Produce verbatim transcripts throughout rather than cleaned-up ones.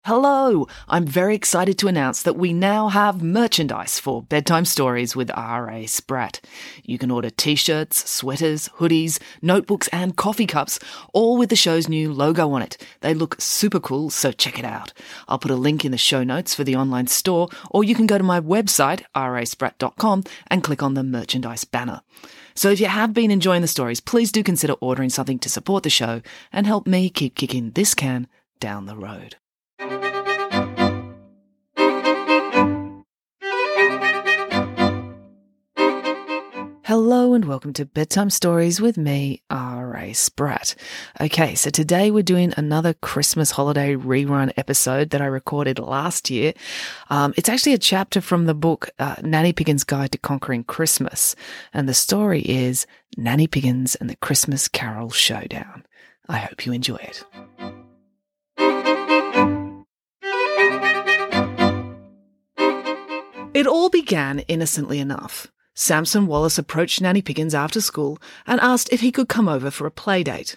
Hello! I'm very excited to announce that we now have merchandise for Bedtime Stories with R A Spratt. You can order t-shirts, sweaters, hoodies, notebooks and coffee cups, all with the show's new logo on it. They look super cool, so check it out. I'll put a link in the show notes for the online store, or you can go to my website, r a spratt dot com, and click on the merchandise banner. So if you have been enjoying the stories, please do consider ordering something to support the show and help me keep kicking this can down the road. Hello and welcome to Bedtime Stories with me, R A Spratt. Okay, so today we're doing another Christmas holiday rerun episode that I recorded last year. Um, it's actually a chapter from the book uh, Nanny Piggins' Guide to Conquering Christmas, and the story is Nanny Piggins and the Christmas Carol Showdown. I hope you enjoy it. It all began innocently enough. Samson Wallace approached Nanny Piggins after school and asked if he could come over for a play date.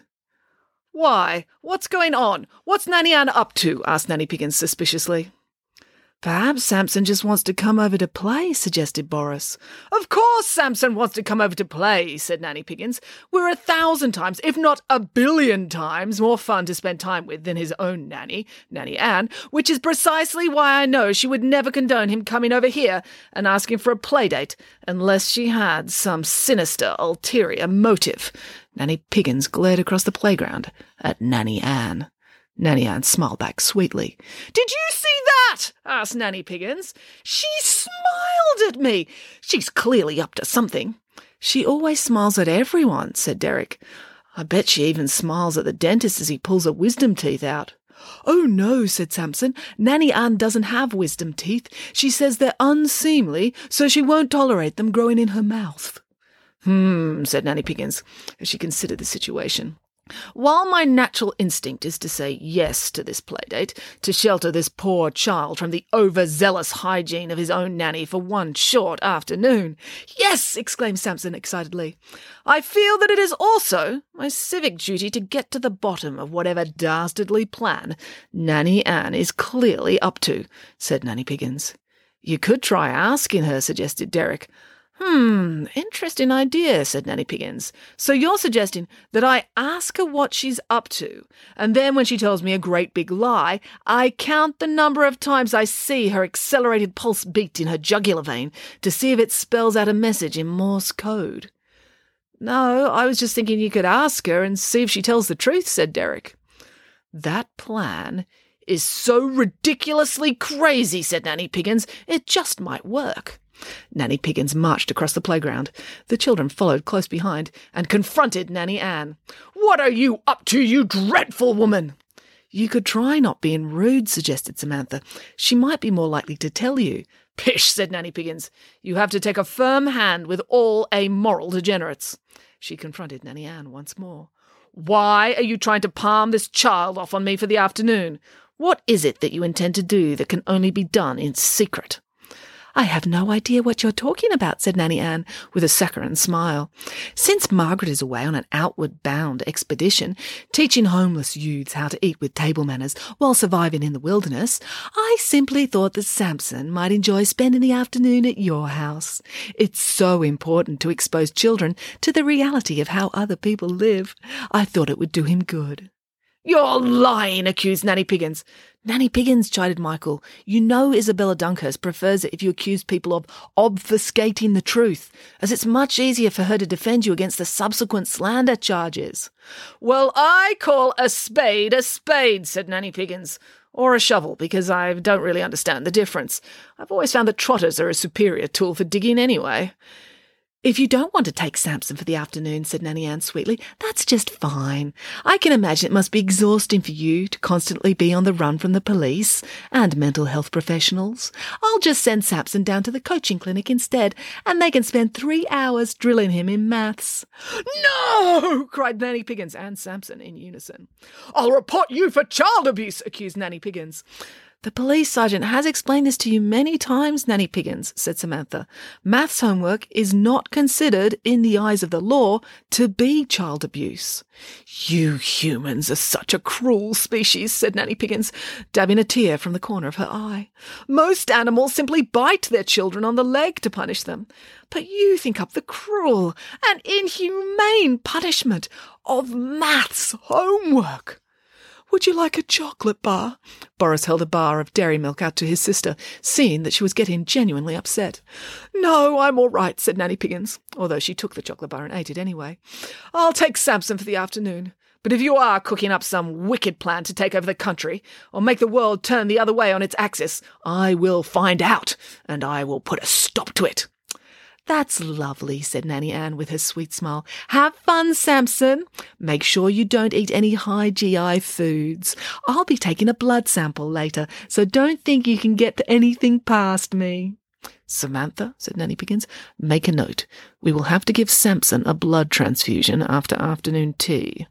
"Why? What's going on? What's Nanny Ann up to?" asked Nanny Piggins suspiciously. "Perhaps Samson just wants to come over to play," suggested Boris. "Of course Samson wants to come over to play," said Nanny Piggins. "We're a thousand times, if not a billion times, more fun to spend time with than his own nanny, Nanny Ann, which is precisely why I know she would never condone him coming over here and asking for a play date, unless she had some sinister, ulterior motive." Nanny Piggins glared across the playground at Nanny Ann. Nanny Ann smiled back sweetly. "Did you see that?" asked Nanny Piggins. "She smiled at me. She's clearly up to something." "She always smiles at everyone," said Derek. "I bet she even smiles at the dentist as he pulls her wisdom teeth out." "Oh no," said Samson. "Nanny Ann doesn't have wisdom teeth. She says they're unseemly, so she won't tolerate them growing in her mouth." "Hmm," said Nanny Piggins, as she considered the situation. "While my natural instinct is to say yes to this playdate, to shelter this poor child from the overzealous hygiene of his own nanny for one short afternoon—" "Yes!" exclaimed Samson excitedly. "I feel that it is also my civic duty to get to the bottom of whatever dastardly plan Nanny Ann is clearly up to," said Nanny Piggins. "You could try asking her," suggested Derek. "Hmm, interesting idea," said Nanny Piggins. "So you're suggesting that I ask her what she's up to, and then when she tells me a great big lie, I count the number of times I see her accelerated pulse beat in her jugular vein to see if it spells out a message in Morse code." "No, I was just thinking you could ask her and see if she tells the truth," said Derek. "That plan is so ridiculously crazy," said Nanny Piggins, "it just might work." Nanny Piggins marched across the playground. The children followed close behind and confronted Nanny Ann. "What are you up to, you dreadful woman?" "You could try not being rude," suggested Samantha. "She might be more likely to tell you." "Pish," said Nanny Piggins. "You have to take a firm hand with all amoral degenerates." She confronted Nanny Ann once more. "Why are you trying to palm this child off on me for the afternoon? What is it that you intend to do that can only be done in secret?" "I have no idea what you're talking about," said Nanny Ann, with a saccharine smile. "Since Margaret is away on an outward-bound expedition, teaching homeless youths how to eat with table manners while surviving in the wilderness, I simply thought that Samson might enjoy spending the afternoon at your house. It's so important to expose children to the reality of how other people live. I thought it would do him good." "You're lying," accused Nanny Piggins. "Nanny Piggins," chided Michael, "you know Isabella Dunkhurst prefers it if you accuse people of obfuscating the truth, as it's much easier for her to defend you against the subsequent slander charges." "Well, I call a spade a spade," said Nanny Piggins. "Or a shovel, because I don't really understand the difference. I've always found that trotters are a superior tool for digging anyway." "If you don't want to take Samson for the afternoon," said Nanny Ann sweetly, "that's just fine. I can imagine it must be exhausting for you to constantly be on the run from the police and mental health professionals. I'll just send Samson down to the coaching clinic instead, and they can spend three hours drilling him in maths." "No!" cried Nanny Piggins and Samson in unison. "I'll report you for child abuse," accused Nanny Piggins. "The police sergeant has explained this to you many times, Nanny Piggins," said Samantha. "Maths homework is not considered, in the eyes of the law, to be child abuse." "You humans are such a cruel species," said Nanny Piggins, dabbing a tear from the corner of her eye. "Most animals simply bite their children on the leg to punish them. But you think up the cruel and inhumane punishment of maths homework." "Would you like a chocolate bar?" Boris held a bar of dairy milk out to his sister, seeing that she was getting genuinely upset. "No, I'm all right," said Nanny Piggins, although she took the chocolate bar and ate it anyway. "I'll take Samson for the afternoon. But if you are cooking up some wicked plan to take over the country, or make the world turn the other way on its axis, I will find out, and I will put a stop to it." "That's lovely," said Nanny Ann with her sweet smile. "Have fun, Samson. Make sure you don't eat any high G I foods. I'll be taking a blood sample later, so don't think you can get anything past me." "Samantha," said Nanny Piggins, "make a note. We will have to give Samson a blood transfusion after afternoon tea."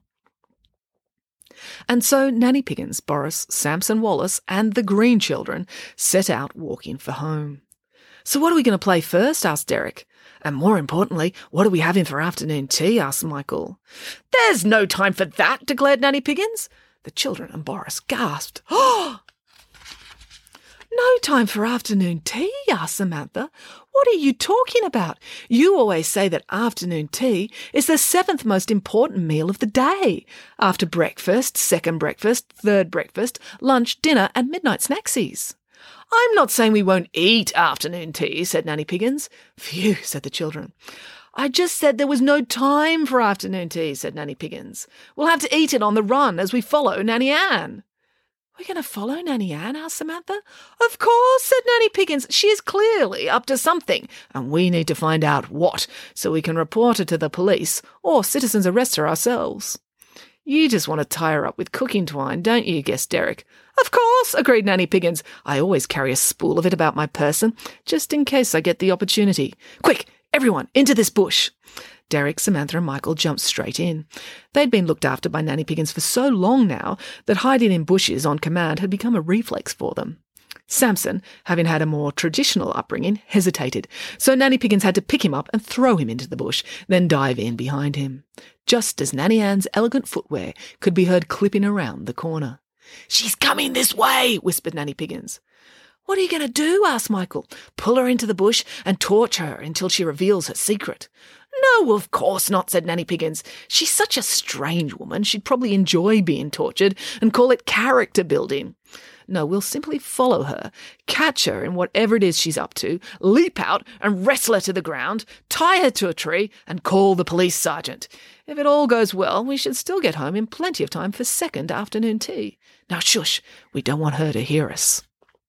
And so Nanny Piggins, Boris, Samson Wallace, and the Green children set out walking for home. "So what are we going to play first?" asked Derek. "And more importantly, what are we having for afternoon tea?" asked Michael. "There's no time for that," declared Nanny Piggins. The children and Boris gasped. "Oh! No time for afternoon tea?" asked Samantha. "What are you talking about? You always say that afternoon tea is the seventh most important meal of the day, after breakfast, second breakfast, third breakfast, lunch, dinner, and midnight snacksies." "I'm not saying we won't eat afternoon tea," said Nanny Piggins. "Phew," said the children. "I just said there was no time for afternoon tea," said Nanny Piggins. "We'll have to eat it on the run as we follow Nanny Ann." "We're going to follow Nanny Ann?" asked Samantha. "Of course," said Nanny Piggins. "She is clearly up to something, and we need to find out what, so we can report her to the police, or citizens arrest her ourselves." "You just want to tie her up with cooking twine, don't you?" guessed Derek. "Of course," agreed Nanny Piggins. "I always carry a spool of it about my person, just in case I get the opportunity. Quick, everyone, into this bush." Derek, Samantha and Michael jumped straight in. They'd been looked after by Nanny Piggins for so long now that hiding in bushes on command had become a reflex for them. Samson, having had a more traditional upbringing, hesitated, so Nanny Piggins had to pick him up and throw him into the bush, then dive in behind him, just as Nanny Ann's elegant footwear could be heard clipping around the corner. "She's coming this way," whispered Nanny Piggins. "What are you going to do?" asked Michael. "Pull her into the bush and torture her until she reveals her secret." "No, of course not," said Nanny Piggins. "She's such a strange woman, she'd probably enjoy being tortured and call it character building. No, we'll simply follow her, catch her in whatever it is she's up to, leap out and wrestle her to the ground, tie her to a tree and call the police sergeant. If it all goes well, we should still get home in plenty of time for second afternoon tea. Now shush, we don't want her to hear us."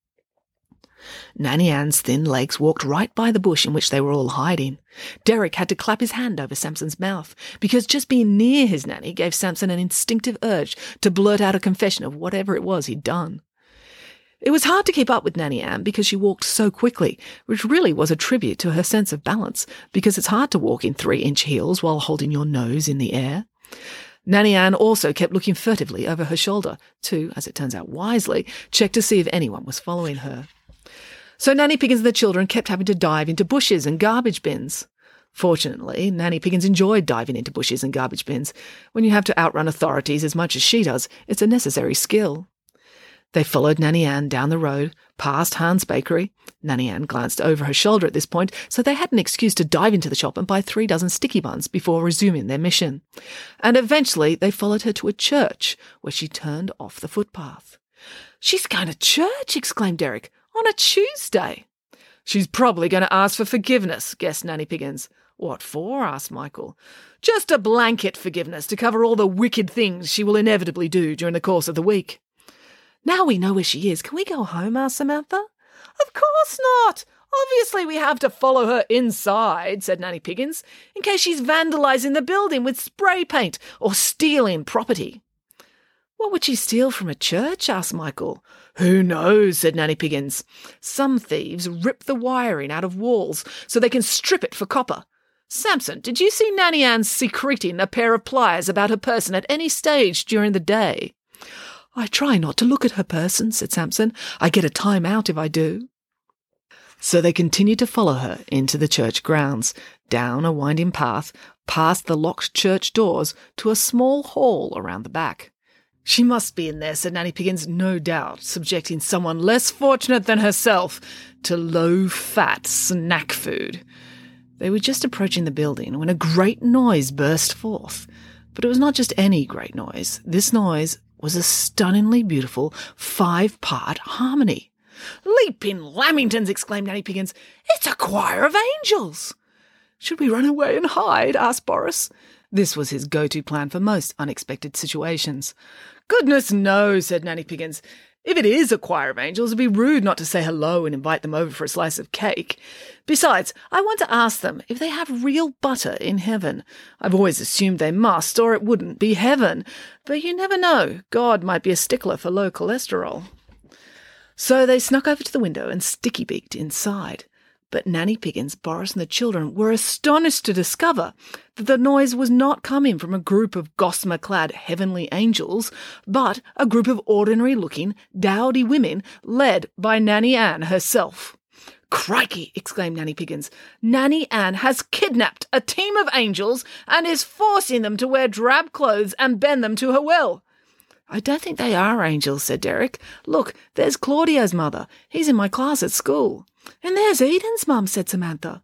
Nanny Ann's thin legs walked right by the bush in which they were all hiding. Derek had to clap his hand over Samson's mouth, because just being near his nanny gave Samson an instinctive urge to blurt out a confession of whatever it was he'd done. It was hard to keep up with Nanny Ann because she walked so quickly, which really was a tribute to her sense of balance, because it's hard to walk in three-inch heels while holding your nose in the air. Nanny Ann also kept looking furtively over her shoulder to, as it turns out wisely, check to see if anyone was following her. So Nanny Piggins and the children kept having to dive into bushes and garbage bins. Fortunately, Nanny Piggins enjoyed diving into bushes and garbage bins. When you have to outrun authorities as much as she does, it's a necessary skill. They followed Nanny Ann down the road, past Hahn's Bakery. Nanny Ann glanced over her shoulder at this point, so they had an excuse to dive into the shop and buy three dozen sticky buns before resuming their mission. And eventually they followed her to a church, where she turned off the footpath. "She's going to church!" exclaimed Derek. "On a Tuesday!" "She's probably going to ask for forgiveness," guessed Nanny Piggins. "What for?" asked Michael. "Just a blanket forgiveness to cover all the wicked things she will inevitably do during the course of the week." "Now we know where she is, can we go home?" asked Samantha. "Of course not. Obviously we have to follow her inside," said Nanny Piggins, "in case she's vandalising the building with spray paint or stealing property." "What would she steal from a church?" asked Michael. "Who knows?" said Nanny Piggins. "Some thieves rip the wiring out of walls so they can strip it for copper. Samson, did you see Nanny Ann secreting a pair of pliers about her person at any stage during the day?" I try not to look at her person, said Samson. I get a time out if I do. So they continued to follow her into the church grounds, down a winding path, past the locked church doors, to a small hall around the back. She must be in there, said Nanny Piggins, no doubt, subjecting someone less fortunate than herself to low-fat snack food. They were just approaching the building when a great noise burst forth. But it was not just any great noise. This noise was a stunningly beautiful five-part harmony. Leaping Lamingtons, exclaimed Nanny Piggins. It's a choir of angels. Should we run away and hide? Asked Boris. This was his go-to plan for most unexpected situations. Goodness no, said Nanny Piggins. If it is a choir of angels, it'd be rude not to say hello and invite them over for a slice of cake. Besides, I want to ask them if they have real butter in heaven. I've always assumed they must, or it wouldn't be heaven. But you never know. God might be a stickler for low cholesterol. So they snuck over to the window and sticky-beaked inside. But Nanny Piggins, Boris and the children were astonished to discover that the noise was not coming from a group of gossamer-clad heavenly angels, but a group of ordinary-looking, dowdy women led by Nanny Ann herself. Crikey, exclaimed Nanny Piggins. Nanny Ann has kidnapped a team of angels and is forcing them to wear drab clothes and bend them to her will. I don't think they are angels, said Derek. Look, there's Claudio's mother. He's in my class at school. And there's Eden's mum, said Samantha.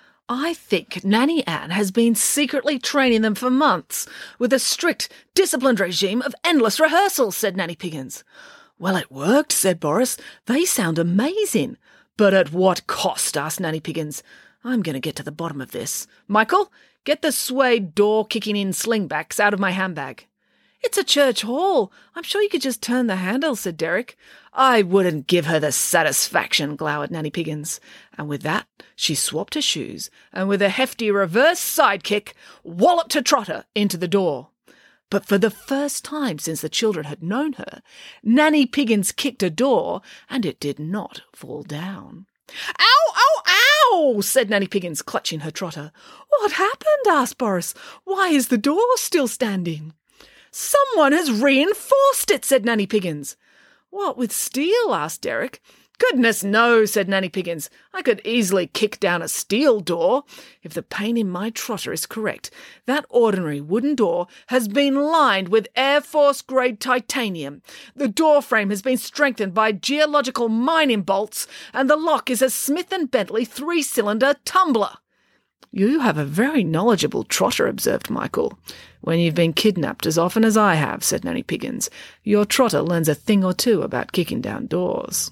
I think Nanny Ann has been secretly training them for months with a strict, disciplined regime of endless rehearsals, said Nanny Piggins. Well, it worked, said Boris. They sound amazing. But at what cost? Asked Nanny Piggins. I'm going to get to the bottom of this. Michael, get the suede door-kicking-in slingbacks out of my handbag. It's a church hall. I'm sure you could just turn the handle, said Derek. I wouldn't give her the satisfaction, glowered Nanny Piggins. And with that, she swapped her shoes, and with a hefty reverse sidekick, walloped her trotter into the door. But for the first time since the children had known her, Nanny Piggins kicked a door, and it did not fall down. Ow, ow, ow, said Nanny Piggins, clutching her trotter. What happened? Asked Boris. Why is the door still standing? Someone has reinforced it, said Nanny Piggins. What, with steel? Asked Derek. Goodness no, said Nanny Piggins. I could easily kick down a steel door. If the pain in my trotter is correct, that ordinary wooden door has been lined with Air Force-grade titanium. The door frame has been strengthened by geological mining bolts, and the lock is a Smith and Bentley three-cylinder tumbler. You have a very knowledgeable trotter, observed Michael. When you've been kidnapped as often as I have, said Nanny Piggins, your trotter learns a thing or two about kicking down doors.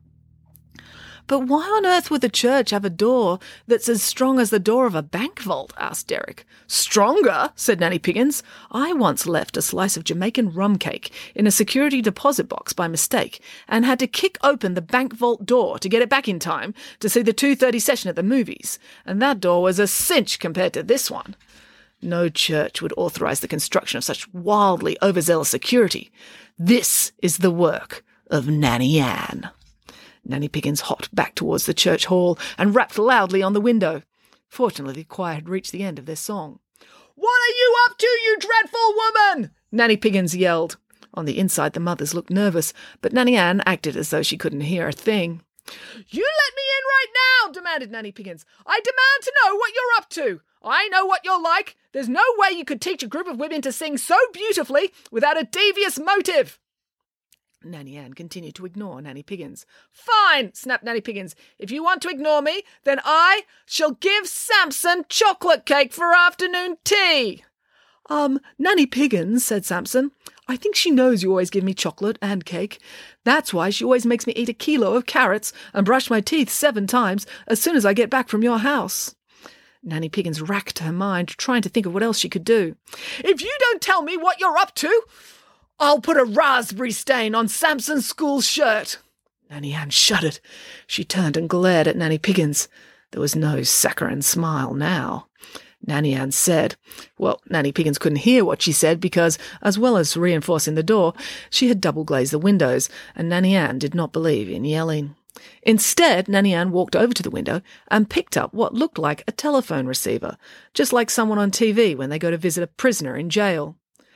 But why on earth would the church have a door that's as strong as the door of a bank vault? Asked Derek. Stronger? Said Nanny Piggins. I once left a slice of Jamaican rum cake in a security deposit box by mistake and had to kick open the bank vault door to get it back in time to see the two thirty session at the movies, and that door was a cinch compared to this one. No church would authorise the construction of such wildly overzealous security. This is the work of Nanny Ann. Nanny Piggins hopped back towards the church hall and rapped loudly on the window. Fortunately, the choir had reached the end of their song. What are you up to, you dreadful woman? Nanny Piggins yelled. On the inside, the mothers looked nervous, but Nanny Ann acted as though she couldn't hear a thing. You let me in right now, demanded Nanny Piggins. I demand to know what you're up to. I know what you're like. There's no way you could teach a group of women to sing so beautifully without a devious motive. Nanny Ann continued to ignore Nanny Piggins. Fine, snapped Nanny Piggins. If you want to ignore me, then I shall give Samson chocolate cake for afternoon tea. Um, Nanny Piggins, said Samson, I think she knows you always give me chocolate and cake. That's why she always makes me eat a kilo of carrots and brush my teeth seven times as soon as I get back from your house. Nanny Piggins racked her mind, trying to think of what else she could do. If you don't tell me what you're up to, I'll put a raspberry stain on Samson's school shirt. Nanny Ann shuddered. She turned and glared at Nanny Piggins. There was no saccharine smile now. Nanny Ann said, well, Nanny Piggins couldn't hear what she said because, as well as reinforcing the door, she had double-glazed the windows, and Nanny Ann did not believe in yelling. Instead, Nanny Ann walked over to the window and picked up what looked like a telephone receiver, just like someone on T V when they go to visit a prisoner in jail.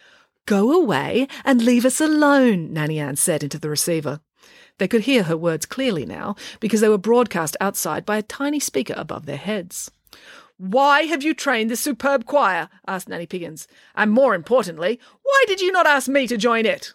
"Go away and leave us alone," Nanny Ann said into the receiver. They could hear her words clearly now because they were broadcast outside by a tiny speaker above their heads. "Why have you trained this superb choir?" asked Nanny Piggins. "And more importantly, why did you not ask me to join it?"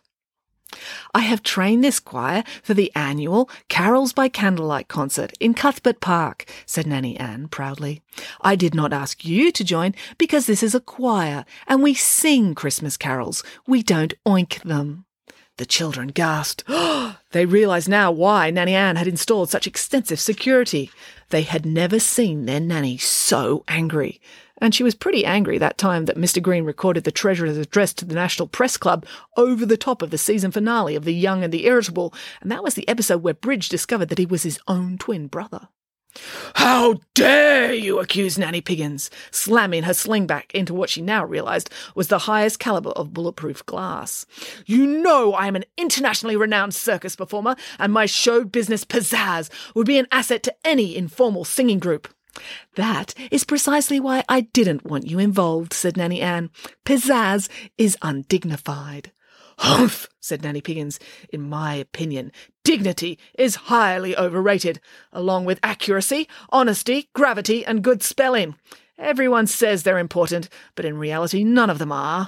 "I have trained this choir for the annual Carols by Candlelight concert in Cuthbert Park," said Nanny Ann proudly. "I did not ask you to join because this is a choir and we sing Christmas carols. We don't oink them." The children gasped. They realised now why Nanny Ann had installed such extensive security. They had never seen their nanny so angry. And she was pretty angry that time that Mister Green recorded the Treasurer's address to the National Press Club over the top of the season finale of The Young and the Irritable, and that was the episode where Bridge discovered that he was his own twin brother. "How dare you accuse Nanny Piggins," slamming her sling back into what she now realised was the highest calibre of bulletproof glass. "You know I am an internationally renowned circus performer, and my show business pizzazz would be an asset to any informal singing group." "That is precisely why I didn't want you involved," said Nanny Ann. "Pizzazz is undignified." "Humph," said Nanny Piggins. "In my opinion, dignity is highly overrated, along with accuracy, honesty, gravity, and good spelling. Everyone says they're important, but in reality none of them are."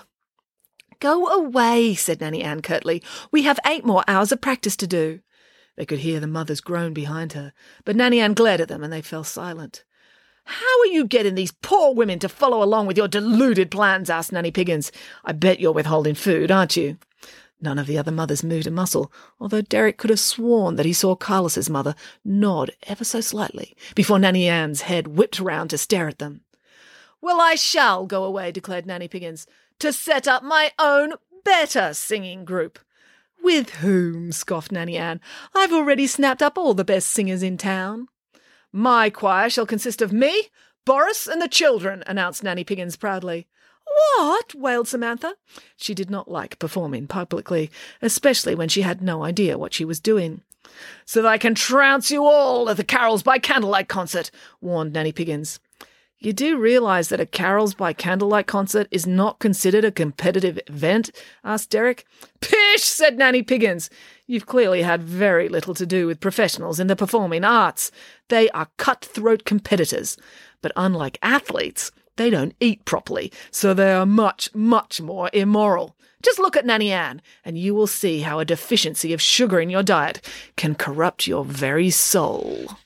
"Go away," said Nanny Ann curtly. "We have eight more hours of practice to do." They could hear the mothers groan behind her, but Nanny Ann glared at them and they fell silent. "How are you getting these poor women to follow along with your deluded plans?" asked Nanny Piggins. "I bet you're withholding food, aren't you?" None of the other mothers moved a muscle, although Derek could have sworn that he saw Carlos's mother nod ever so slightly before Nanny Ann's head whipped round to stare at them. "Well, I shall go away," declared Nanny Piggins, "to set up my own better singing group." "With whom?" scoffed Nanny Ann. "I've already snapped up all the best singers in town." "My choir shall consist of me, Boris, and the children," announced Nanny Piggins proudly. "What?" wailed Samantha. She did not like performing publicly, especially when she had no idea what she was doing. "So that I can trounce you all at the Carols by Candlelight concert," warned Nanny Piggins. "You do realise that a Carols by Candlelight concert is not considered a competitive event?" asked Derek. "Pish!" said Nanny Piggins. "You've clearly had very little to do with professionals in the performing arts. They are cutthroat competitors. But unlike athletes, they don't eat properly, so they are much, much more immoral. Just look at Nanny Ann, and you will see how a deficiency of sugar in your diet can corrupt your very soul."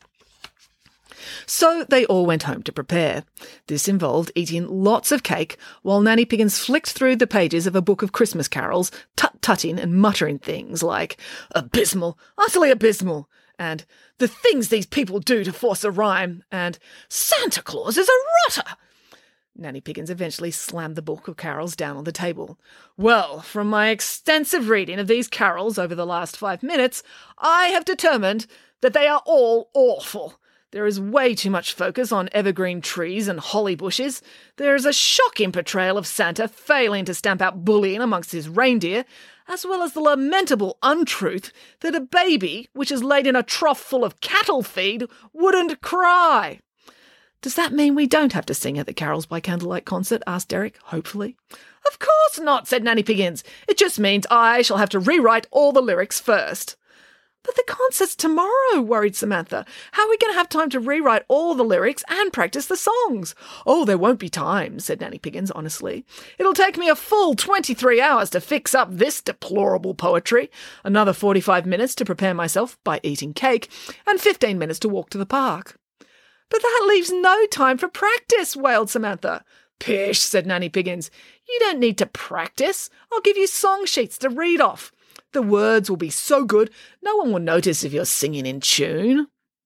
So they all went home to prepare. This involved eating lots of cake while Nanny Piggins flicked through the pages of a book of Christmas carols, tut-tutting and muttering things like, "Abysmal, utterly abysmal," and "The things these people do to force a rhyme," and "Santa Claus is a rotter." Nanny Piggins eventually slammed the book of carols down on the table. "Well, from my extensive reading of these carols over the last five minutes, I have determined that they are all awful. There is way too much focus on evergreen trees and holly bushes. There is a shocking portrayal of Santa failing to stamp out bullying amongst his reindeer, as well as the lamentable untruth that a baby, which is laid in a trough full of cattle feed, wouldn't cry." "Does that mean we don't have to sing at the Carols by Candlelight concert?" asked Derek, hopefully. "Of course not," said Nanny Piggins. "It just means I shall have to rewrite all the lyrics first." "But the concert's tomorrow," worried Samantha. "How are we going to have time to rewrite all the lyrics and practice the songs?" "Oh, there won't be time," said Nanny Piggins honestly. "It'll take me a full twenty-three hours to fix up this deplorable poetry, another forty-five minutes to prepare myself by eating cake, and fifteen minutes to walk to the park." "But that leaves no time for practice," wailed Samantha. "Pish," said Nanny Piggins. "You don't need to practice. I'll give you song sheets to read off. The words will be so good, no one will notice if you're singing in tune."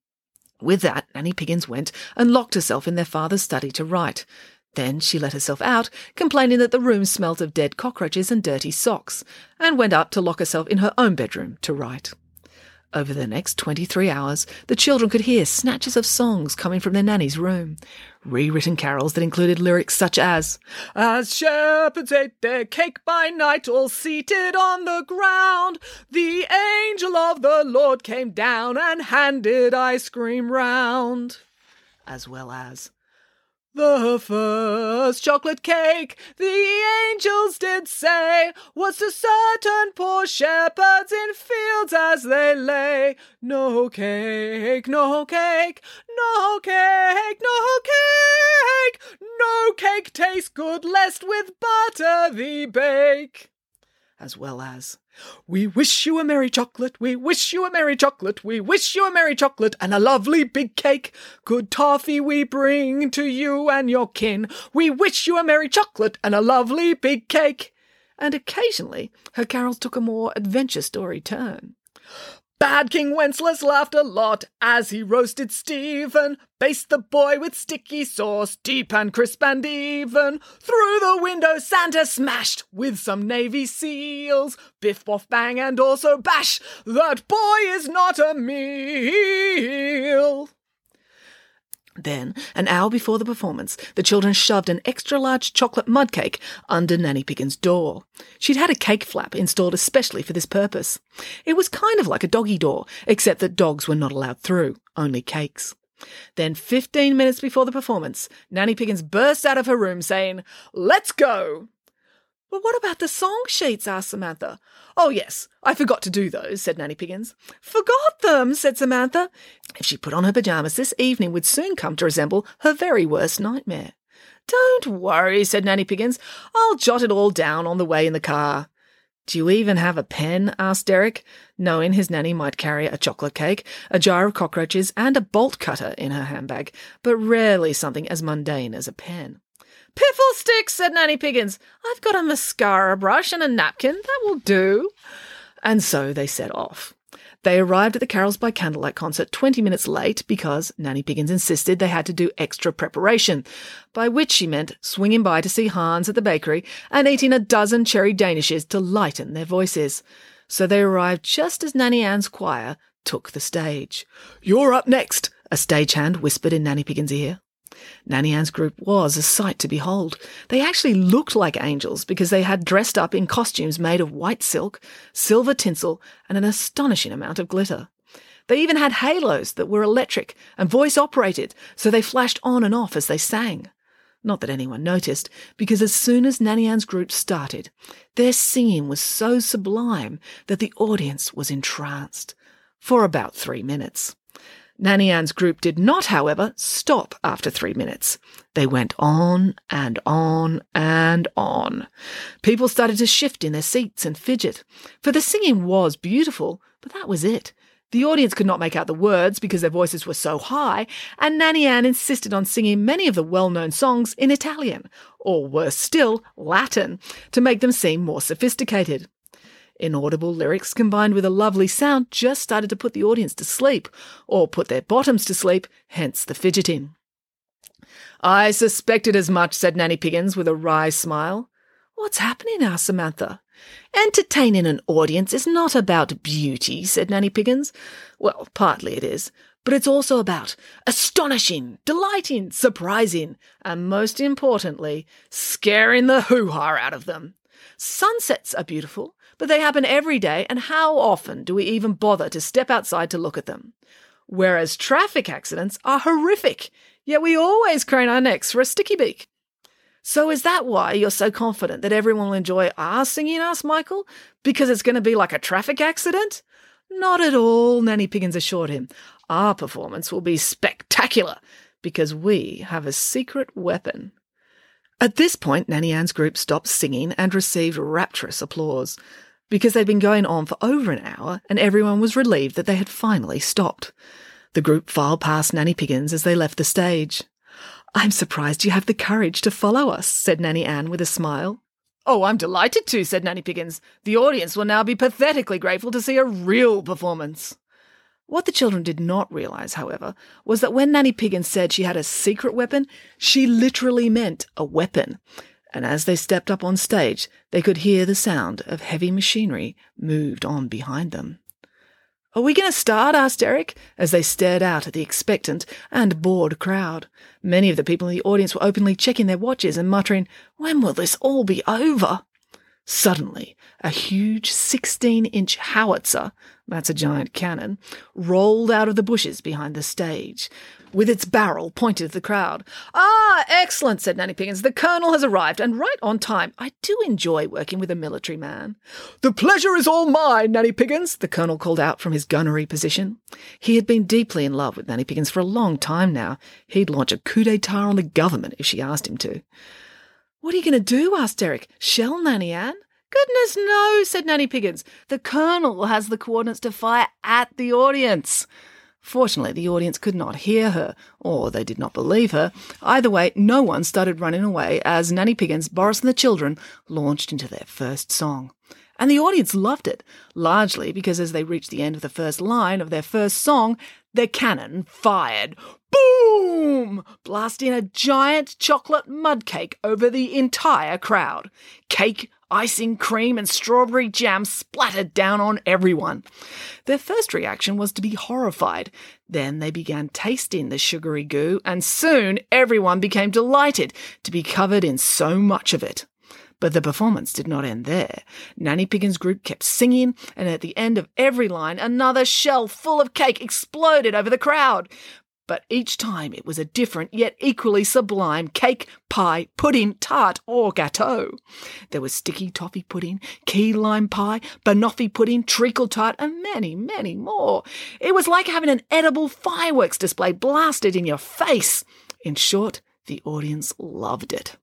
With that, Nanny Piggins went and locked herself in their father's study to write. Then she let herself out, complaining that the room smelt of dead cockroaches and dirty socks, and went up to lock herself in her own bedroom to write. Over the next twenty-three hours, the children could hear snatches of songs coming from their nanny's room. Rewritten carols that included lyrics such as, "As shepherds ate their cake by night, all seated on the ground, the angel of the Lord came down and handed ice cream round," as well as, The first chocolate cake, the angels did say, was to certain poor shepherds in fields as they lay. No cake, no cake, no cake, no cake, no cake tastes good lest with butter thee bake. As well as, we wish you a merry chocolate, we wish you a merry chocolate, we wish you a merry chocolate and a lovely big cake. Good toffee we bring to you and your kin. We wish you a merry chocolate and a lovely big cake. And occasionally her carols took a more adventure story turn. Bad King Wenceslas laughed a lot as he roasted Stephen, basted the boy with sticky sauce, deep and crisp and even. Through the window Santa smashed with some Navy SEALs. Biff, boff, bang, and also bash, that boy is not a meal. Then, an hour before the performance, the children shoved an extra-large chocolate mud cake under Nanny Piggin's door. She'd had a cake flap installed especially for this purpose. It was kind of like a doggy door, except that dogs were not allowed through, only cakes. Then, fifteen minutes before the performance, Nanny Piggins burst out of her room saying, "Let's go!" "But what about the song sheets?" asked Samantha. "Oh, yes, I forgot to do those," said Nanny Piggins. "Forgot them," said Samantha. If she put on her pyjamas, this evening would soon come to resemble her very worst nightmare. "Don't worry," said Nanny Piggins. "I'll jot it all down on the way in the car." "Do you even have a pen?" asked Derek, knowing his nanny might carry a chocolate cake, a jar of cockroaches, and a bolt cutter in her handbag, but rarely something as mundane as a pen. "Piffle sticks," said Nanny Piggins. "I've got a mascara brush and a napkin. That will do." And so they set off. They arrived at the Carols by Candlelight concert twenty minutes late because Nanny Piggins insisted they had to do extra preparation, by which she meant swinging by to see Hans at the bakery and eating a dozen cherry danishes to lighten their voices. So they arrived just as Nanny Ann's choir took the stage. "You're up next," a stagehand whispered in Nanny Piggins' ear. Nanny Ann's group was a sight to behold. They actually looked like angels because they had dressed up in costumes made of white silk, silver tinsel, and an astonishing amount of glitter. They even had halos that were electric and voice-operated, so they flashed on and off as they sang. Not that anyone noticed, because as soon as Nanny Ann's group started, their singing was so sublime that the audience was entranced. For about three minutes. Nanny Ann's group did not, however, stop after three minutes. They went on and on and on. People started to shift in their seats and fidget, for the singing was beautiful, but that was it. The audience could not make out the words because their voices were so high, and Nanny Ann insisted on singing many of the well-known songs in Italian, or worse still, Latin, to make them seem more sophisticated. Inaudible lyrics combined with a lovely sound just started to put the audience to sleep, or put their bottoms to sleep, hence the fidgeting. "I suspected as much," said Nanny Piggins with a wry smile. "What's happening?" asked Samantha. "Entertaining an audience is not about beauty," said Nanny Piggins. "Well, partly it is, but it's also about astonishing, delighting, surprising, and most importantly, scaring the hoo-ha out of them. Sunsets are beautiful, but they happen every day, and how often do we even bother to step outside to look at them? Whereas traffic accidents are horrific, yet we always crane our necks for a sticky beak." "So is that why you're so confident that everyone will enjoy our singing?" asked Michael. "Because it's going to be like a traffic accident?" "Not at all," Nanny Piggins assured him. "Our performance will be spectacular, because we have a secret weapon." At this point, Nanny Ann's group stopped singing and received rapturous applause, because they'd been going on for over an hour and everyone was relieved that they had finally stopped. The group filed past Nanny Piggins as they left the stage. "I'm surprised you have the courage to follow us," said Nanny Ann with a smile. "Oh, I'm delighted to," said Nanny Piggins. "The audience will now be pathetically grateful to see a real performance." What the children did not realise, however, was that when Nanny Piggins said she had a secret weapon, she literally meant a weapon. And as they stepped up on stage, they could hear the sound of heavy machinery moved on behind them. "Are we going to start?" asked Derek, as they stared out at the expectant and bored crowd. Many of the people in the audience were openly checking their watches and muttering, "When will this all be over?" Suddenly, a huge sixteen-inch howitzer, that's a giant cannon, rolled out of the bushes behind the stage, with its barrel pointed at the crowd. "Ah, excellent," said Nanny Piggins. "The Colonel has arrived, and right on time. I do enjoy working with a military man." "The pleasure is all mine, Nanny Piggins," the Colonel called out from his gunnery position. He had been deeply in love with Nanny Piggins for a long time now. He'd launch a coup d'etat on the government if she asked him to. "What are you going to do?" asked Derek. "Shell Nanny Ann?" "Goodness, no," said Nanny Piggins. "The Colonel has the coordinates to fire at the audience." Fortunately, the audience could not hear her, or they did not believe her. Either way, no one started running away as Nanny Piggins, Boris and the children launched into their first song. And the audience loved it, largely because as they reached the end of the first line of their first song, their cannon fired. Boom! Blasting a giant chocolate mud cake over the entire crowd. Cake, icing, cream and strawberry jam splattered down on everyone. Their first reaction was to be horrified. Then they began tasting the sugary goo, and soon everyone became delighted to be covered in so much of it. But the performance did not end there. Nanny Piggins' group kept singing, and at the end of every line, another shell full of cake exploded over the crowd. But each time it was a different yet equally sublime cake, pie, pudding, tart, or gâteau. There was sticky toffee pudding, key lime pie, banoffee pudding, treacle tart, and many, many more. It was like having an edible fireworks display blasted in your face. In short, the audience loved it.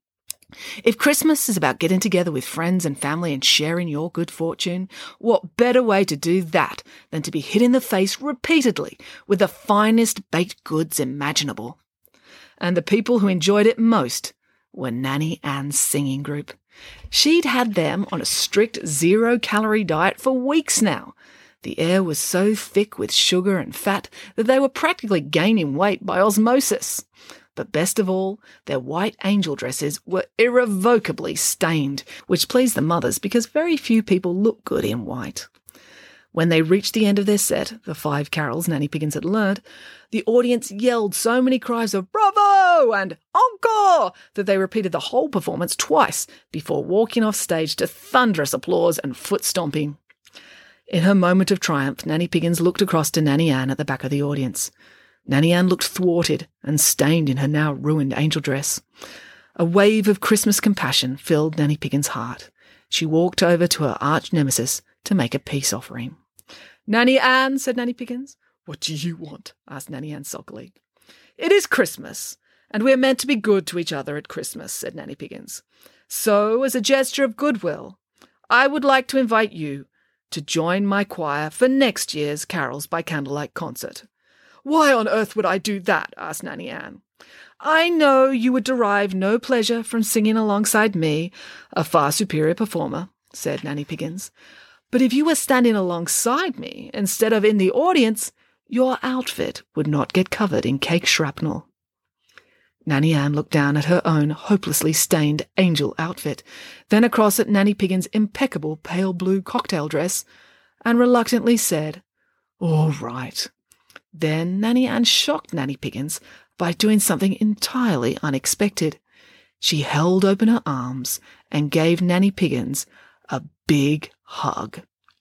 If Christmas is about getting together with friends and family and sharing your good fortune, what better way to do that than to be hit in the face repeatedly with the finest baked goods imaginable? And the people who enjoyed it most were Nanny Ann's singing group. She'd had them on a strict zero-calorie diet for weeks now. The air was so thick with sugar and fat that they were practically gaining weight by osmosis. But best of all, their white angel dresses were irrevocably stained, which pleased the mothers because very few people look good in white. When they reached the end of their set, the five carols Nanny Piggins had learned, the audience yelled so many cries of "Bravo!" and "Encore!" that they repeated the whole performance twice before walking off stage to thunderous applause and foot-stomping. In her moment of triumph, Nanny Piggins looked across to Nanny Ann at the back of the audience. Nanny Ann looked thwarted and stained in her now ruined angel dress. A wave of Christmas compassion filled Nanny Piggins' heart. She walked over to her arch-nemesis to make a peace offering. "Nanny Ann," said Nanny Piggins. "What do you want?" asked Nanny Ann sulkily. "It is Christmas, and we are meant to be good to each other at Christmas," said Nanny Piggins. "So, as a gesture of goodwill, I would like to invite you to join my choir for next year's Carols by Candlelight concert." "Why on earth would I do that?" asked Nanny Ann. "I know you would derive no pleasure from singing alongside me, a far superior performer," said Nanny Piggins. "But if you were standing alongside me instead of in the audience, your outfit would not get covered in cake shrapnel." Nanny Ann looked down at her own hopelessly stained angel outfit, then across at Nanny Piggins' impeccable pale blue cocktail dress, and reluctantly said, "All right." Then Nanny Ann shocked Nanny Piggins by doing something entirely unexpected. She held open her arms and gave Nanny Piggins a big hug.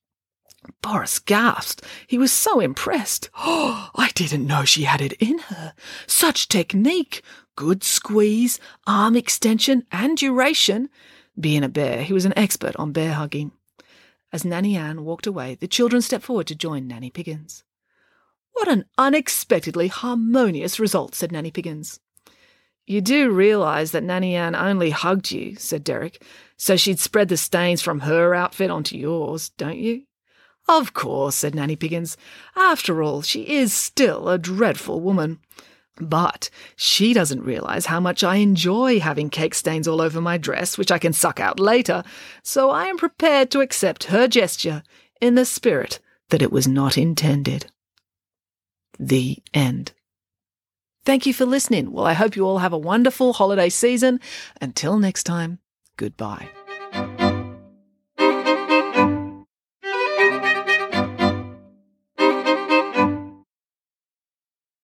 Boris gasped. He was so impressed. "Oh, I didn't know she had it in her. Such technique, good squeeze, arm extension and duration." Being a bear, he was an expert on bear hugging. As Nanny Ann walked away, the children stepped forward to join Nanny Piggins. "What an unexpectedly harmonious result," said Nanny Piggins. "You do realise that Nanny Ann only hugged you," said Derek, "so she'd spread the stains from her outfit onto yours, don't you?" "Of course," said Nanny Piggins. "After all, she is still a dreadful woman. But she doesn't realise how much I enjoy having cake stains all over my dress, which I can suck out later, so I am prepared to accept her gesture in the spirit that it was not intended." The end. Thank you for listening. Well, I hope you all have a wonderful holiday season. Until next time, goodbye.